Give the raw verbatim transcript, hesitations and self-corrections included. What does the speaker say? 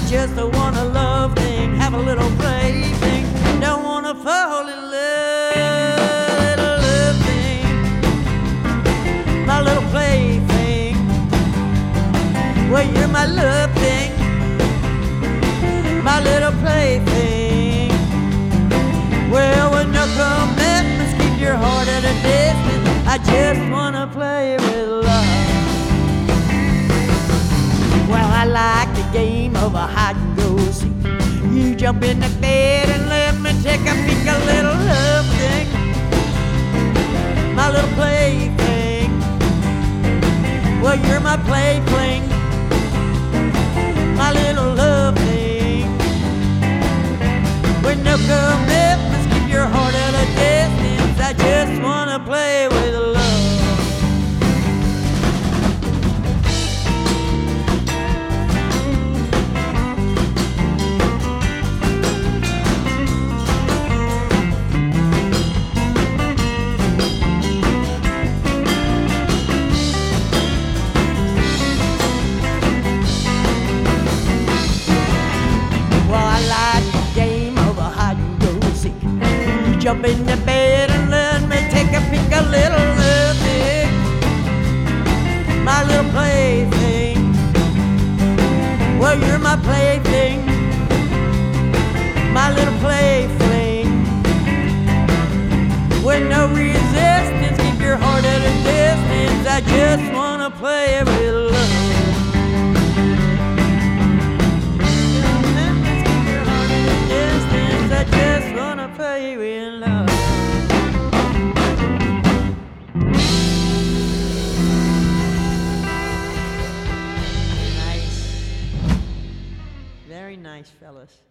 just want a love thing, have a little plaything. Don't wanna fall in love, little love thing, my little plaything. Well, you're my love thing, my little plaything. Well, with no commitments, keep your heart at a distance. I just wanna play with love. Well, I like the game of a hide and go seek. You jump in the bed and let me take a peek, a little love thing, my little plaything. Well, you're my plaything, my little love thing. With no commitments, keep your heart at a distance. I just wanna play with love. Jump in the bed and let me take a peek, a little love thing, my little plaything. Well, you're my plaything, my little plaything. With no resistance, keep your heart at a distance. I just wanna play with love. I just wanna play with love. Nice. Very nice, fellas.